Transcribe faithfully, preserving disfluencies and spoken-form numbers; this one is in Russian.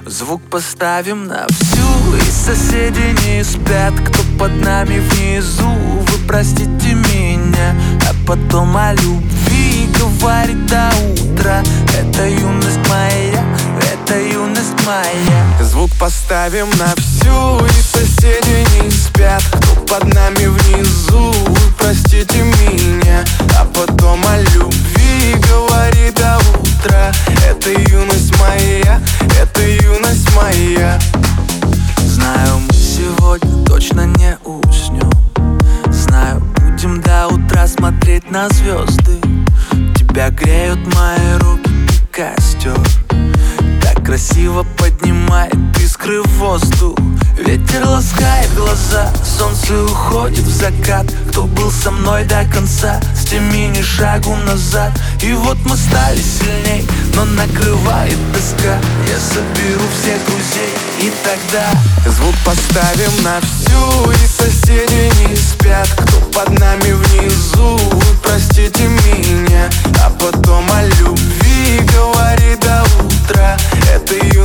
Звук поставим на всю, и соседи не спят. Кто под нами внизу, вы простите меня. А потом о любви говорит до утра. Это юность моя, это юность моя. Звук поставим на всю, и соседи не спят. Кто под нами внизу, вы простите меня. А потом о любви говорит до утра. Это юность моя, это юность моя. Знаю, мы сегодня точно не уснем. Знаю, будем до утра смотреть на звезды. Тебя греют мои руки и костер. Так красиво поднимает искры в воздух. Ветер ласкает глаза, солнце уходит в закат. Кто был со мной до конца, с теми ни шагу назад. И вот мы стали сильней, но накрывает тоска. Я соберу всех друзей, и тогда звук поставим на всю, и соседи не спят. Кто под нами внизу,